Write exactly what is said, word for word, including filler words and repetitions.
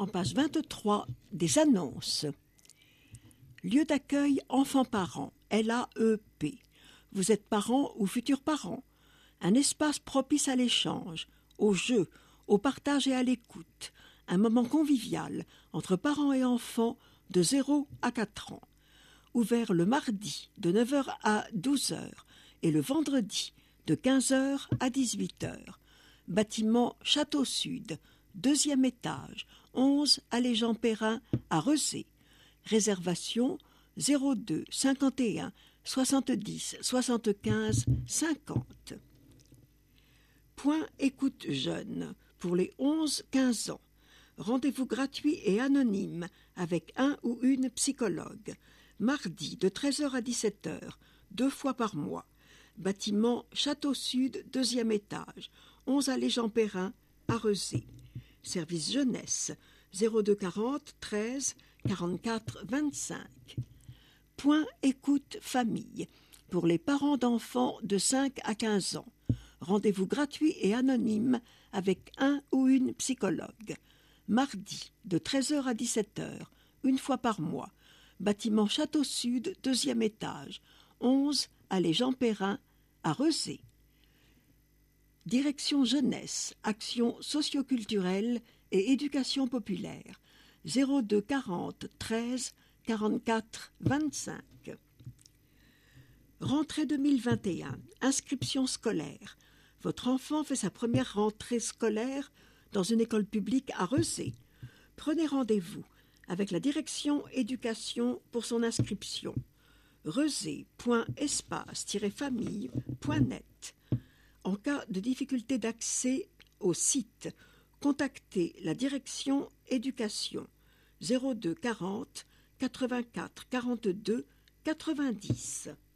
en page vingt-trois des annonces. Lieu d'accueil enfants-parents, L A E P. Vous êtes parents ou futurs parents. Un espace propice à l'échange, au jeu, au partage et à l'écoute. Un moment convivial entre parents et enfants de zéro à quatre ans. Ouvert le mardi de neuf heures à douze heures et le vendredi de quinze heures à dix-huit heures. Bâtiment Château Sud, deuxième étage, onze allée Jean Perrin à Rezé. Réservation zéro deux cinquante et un soixante-dix soixante-quinze cinquante. Point écoute jeune pour les onze quinze ans. Rendez-vous gratuit et anonyme avec un ou une psychologue. Mardi de treize heures à dix-sept heures, deux fois par mois. Bâtiment Château Sud, deuxième étage, onze allée Jean Perrin à Rezé. Service jeunesse zéro deux quarante treize quarante-quatre vingt-cinq. Point écoute famille pour les parents d'enfants de cinq à quinze ans. Rendez-vous gratuit et anonyme avec un ou une psychologue. Mardi de treize heures à dix-sept heures, une fois par mois. Bâtiment Château Sud, deuxième étage, onze allée Jean Perrin à Rezé. Direction jeunesse, action socioculturelle et éducation populaire, zéro deux quarante treize quarante-quatre vingt-cinq. Rentrée deux mille vingt et un, inscription scolaire. Votre enfant fait sa première rentrée scolaire dans une école publique à Rezé. Prenez rendez-vous avec la direction éducation pour son inscription. rezé point espace tiret famille point net. En cas de difficulté d'accès au site, contactez la direction éducation zéro deux quarante quatre-vingt-quatre quarante-deux quatre-vingt-dix.